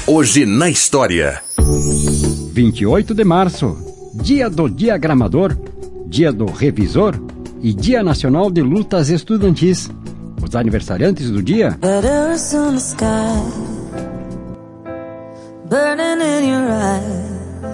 Hoje na história. 28 de março, dia do diagramador, dia do revisor e dia nacional de lutas estudantis. Os aniversariantes do dia: burning in your eyes.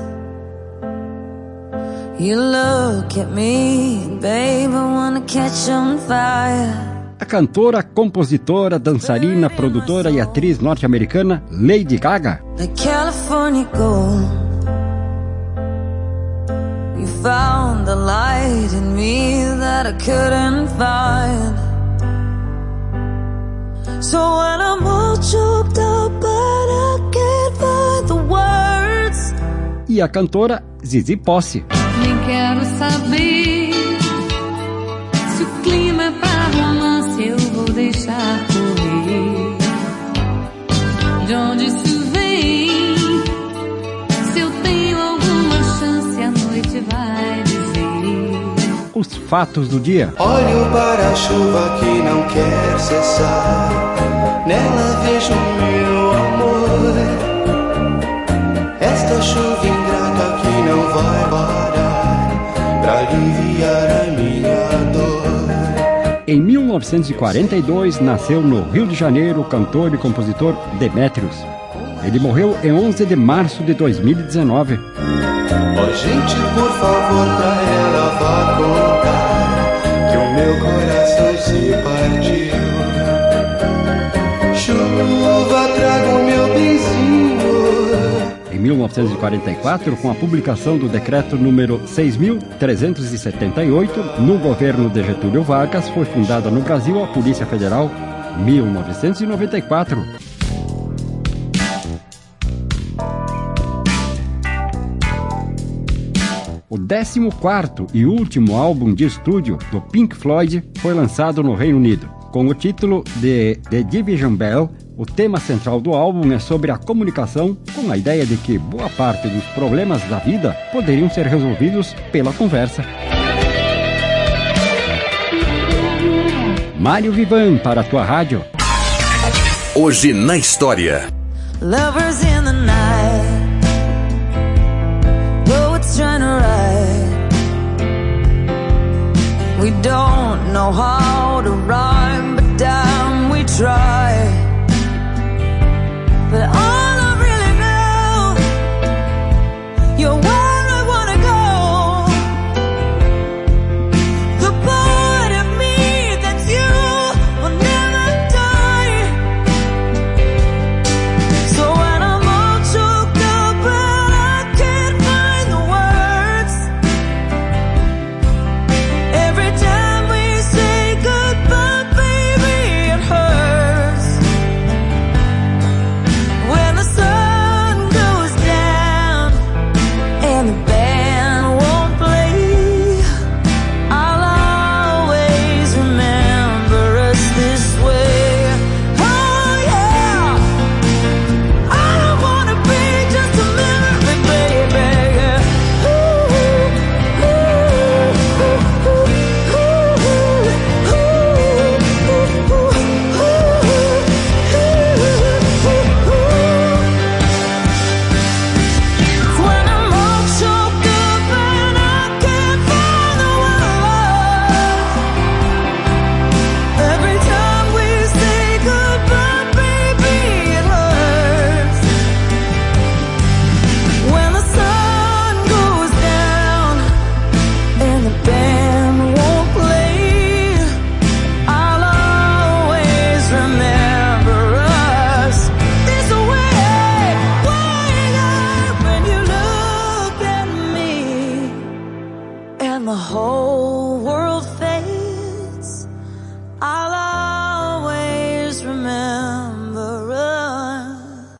You look at me, babe, I wanna catch on fire. A cantora, compositora, dançarina, produtora e atriz norte-americana Lady Gaga. Like California gold, you found the light in me that I couldn't find. So when I'm all choked up but I can't find the words. E a cantora Zizi Posse. Nem quero saber se o clima é pra romance, eu vou deixar correr. De onde isso vem? Se eu tenho alguma chance, a noite vai dizer. Os fatos do dia. Olho para a chuva que não quer cessar, nela vejo meu amor. Esta chuva ingrata que não vai parar pra aliviar a minha dor. Em 1942, nasceu no Rio de Janeiro o cantor e compositor Demetrius. Ele morreu em 11 de março de 2019. Ó gente, por favor, pra ela vá contar que o meu coração se partiu. Chuva, traga o meu benzinho. Em 1944, com a publicação do decreto número 6.378, no governo de Getúlio Vargas, foi fundada no Brasil a Polícia Federal. 1994. O 14º e último álbum de estúdio do Pink Floyd foi lançado no Reino Unido. Com o título de The Division Bell, o tema central do álbum é sobre a comunicação, com a ideia de que boa parte dos problemas da vida poderiam ser resolvidos pela conversa. Mário Vivan para a tua rádio. Hoje na história. Lovers in the night, poets trying to write. We don't know how to rhyme, but damn we try. But all I really know, you're where I wanna go. The part of me that's you will never die. So when I'm all choked up and I can't find the words, every time we say goodbye, baby, it hurts. When the sun goes down and the band won't play, I'll always remember us this way. Oh yeah, I don't wanna be just a memory, baby. When I'm all choked up and I can't find the word, every time we say goodbye, baby, it hurts. When the sun goes down and the band won't play, I'll always remember us this way. When you look at me and the whole world fades, I'll